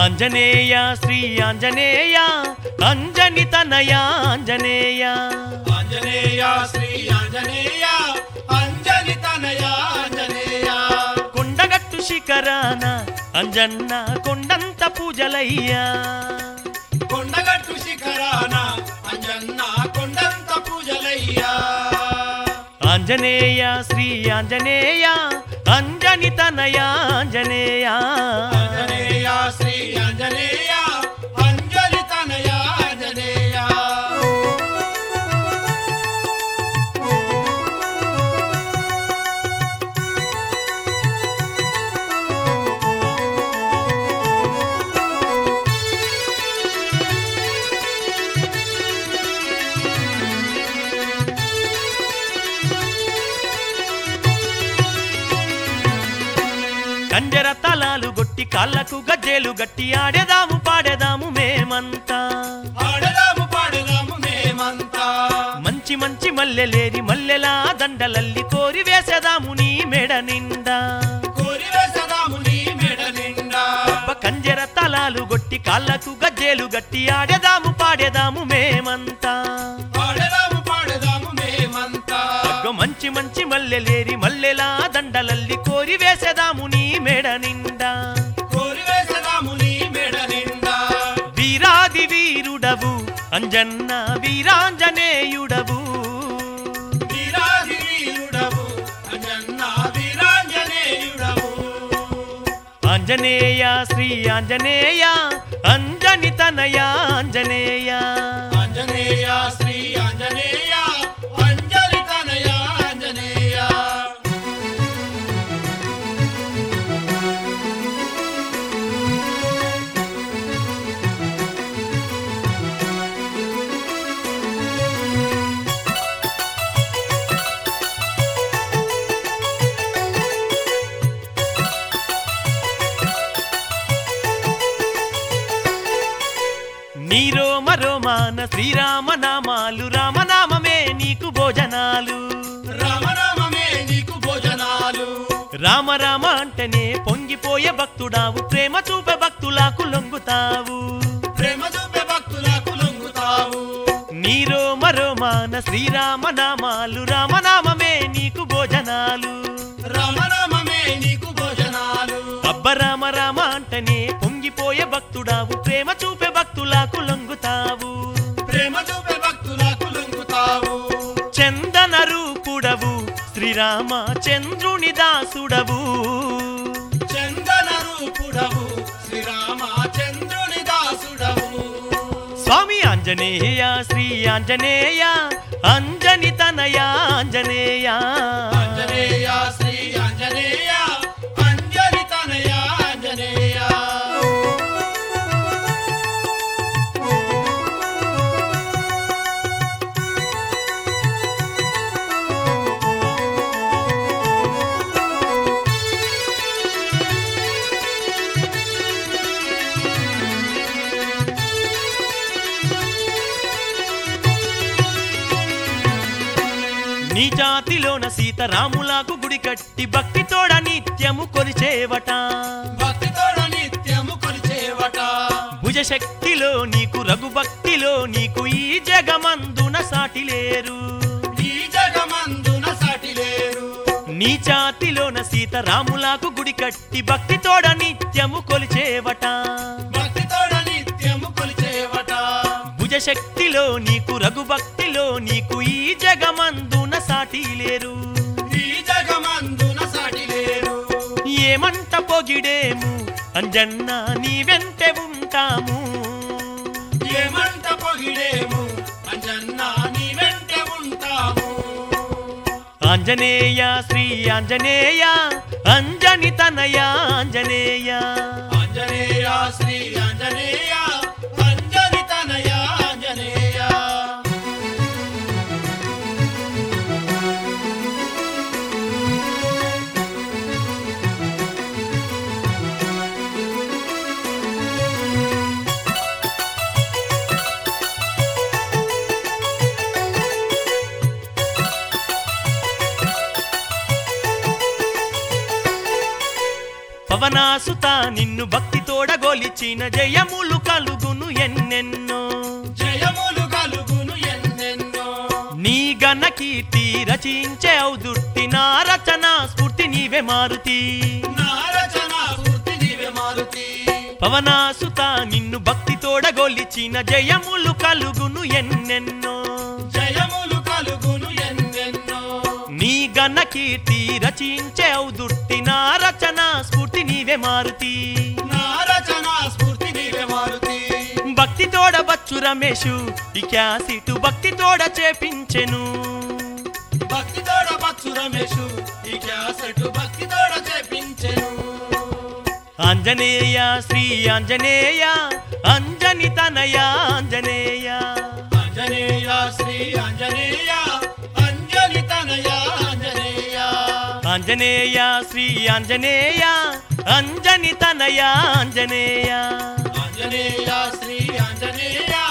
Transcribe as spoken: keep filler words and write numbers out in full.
ఆంజనేయ శ్రీ ఆంజనేయ అంజని తనయ ఆంజనేయ ఆంజనేయ శ్రీ ఆంజనేయ అంజని తనయ ఆంజనేయ కొండగట్టు శిఖరాన అంజన్న కొండంత పూజలయ్యా కొండగట్టు శిఖరాన అంజన్న కొండంత పూజలయ్యా ఆంజనేయ శ్రీ ఆంజనేయ అంజని తనయ ఆంజనేయ ఆంజనేయ శ్రీ ఆంజనేయ అంజని తనయ ఆంజనేయ కంజర తలాలు గొట్టి కాళ్ళకు గజ్జేలు గట్టి ఆడేదాము పాడేదాము మేమంతా ఆడదాము పాడదాము మేమంతా మంచి మంచి మల్లెలేరి మల్లెలా దండలల్లి కోరి వేసేదాము నీ మెడ నిండా కోరి వేసదాము నీ మెడ నిండా అబ్బ కంజర తలాలు గొట్టి కాళ్ళకు గజ్జేలు గట్టి ఆడేదాము పాడేదాము మేమంతా ఆడదాము పాడదాము మేమంతా అగ్గ మంచి మంచి మల్లెలేరి మల్లెలా దండలల్లి కోరి వేసేదాము నీ మెడ నిండా కోరి వేసదాము నీ మెడ నిండా వీరాది వీరుడవు అంజన్న వీరాంజనేయుడవు వీరాది వీరుడవు అంజన్న వీరాంజనేయుడవు ఆంజనేయ శ్రీ ఆంజనేయ అంజని తనయ ఆంజనేయ ఆంజనేయ శ్రీ ఆంజనేయ అంజలి తనయ ఆంజనేయ నీ రోమ రోమాన శ్రీరామ నామాలు రామనామమే నీకు భోజనాలు రామనామమే నీకు భోజనాలు రామ రామ అంటేనే పొంగిపోయే భక్తుడావు ప్రేమ చూపే భక్తులకు లొంగుతావు ప్రేమ చూపే భక్తులకు లొంగుతావు నీ రోమ రోమాన శ్రీరామ నామాలు రామనామమే నీకు భోజనాలు రామనామమే నీకు భోజనాలు అబ్బ రామ రామ అంటేనే పొంగిపోయే భక్తుడావు ప్రేమ చూపే భక్తులకు లొంగుతావు ప్రేమ చూపే భక్తులకు లొంగుతావు చందన రూపుడవు శ్రీరామ చంద్రుని దాసుడవు చందన రూపుడవు శ్రీరామ చంద్రుని దాసుడవు స్వామి ఆంజనేయ శ్రీ ఆంజనేయ అంజని తనయ ఆంజనేయ ఆంజనేయ శ్రీ ఆంజనేయ అంజలి తనయ ఆంజనేయ నీ జాతిలోన సీతారాములకు గుడి కట్టి భక్తితోడ నిత్యము కొలిచేవట భక్తితోడ నిత్యము కొలిచేవట భుజశక్తిలో నీకు రఘుభక్తిలో నీకు ఈ జగమందున సాటి లేరు ఈ జగమందున సాటి లేరు నీ జాతిలోన సీతారాములకు గుడి కట్టి భక్తితోడ నిత్యము కొలిచేవట భక్తితోడ నిత్యము కొలిచేవట భుజశక్తిలో నీకు రఘుభక్తిలో నీకు ఈ జగమందున సాటి లేరు ఈ జగమందున సాటి లేరు ఏమంట పొగిడేము అంజన్న నీ వెంటే ఉంటాము ఏమంట పొగిడేము అంజన్న నీ వెంట ఉంటాము ఆంజనేయ శ్రీ ఆంజనేయ అంజని తనయ ఆంజనేయ ఆంజనేయ శ్రీ ఆంజనేయ అంజలి తనయ ఆంజనేయ పవనాసుత నిన్ను భక్తి తోడగొలిచిన జయములు కలుగును ఎన్నెన్నో జయములు కలుగును ఎన్నెన్నో నీ గణ కీర్తి రచించే ఔదుర్తి నా రచన స్ఫూర్తి నీవే మారుతి నా రచన స్ఫూర్తి నీవే మారుతి పవనాసుత నిన్ను భక్తి తోడగొలిచిన జయములు కలుగును ఎన్నెన్నో జయములు కలుగును ఎన్నెన్నో నీ గణ కీర్తి రచించే ఔదుర్తి నా రచన స్ఫూర్తి నీవే మారుతి నా రచన స్ఫూర్తి నీవే మారుతి భక్తి తోడవచ్చు రమేషు ఈ క్యాసిటు భక్తి తోడ చేపించెను భక్తి తోడ బచ్చు రమేషు ఈ క్యాసెట్ భక్తి తోడ చేపించెను ఆంజనేయ శ్రీ ఆంజనేయ అంజని తనయ ఆంజనేయ ఆంజనేయ శ్రీ ఆంజనేయ అంజలి తనయ ఆంజనేయ ఆంజనేయ శ్రీ ఆంజనేయ అంజని తనయ ఆంజనేయ ఆంజనేయ శ్రీ ఆంజనేయ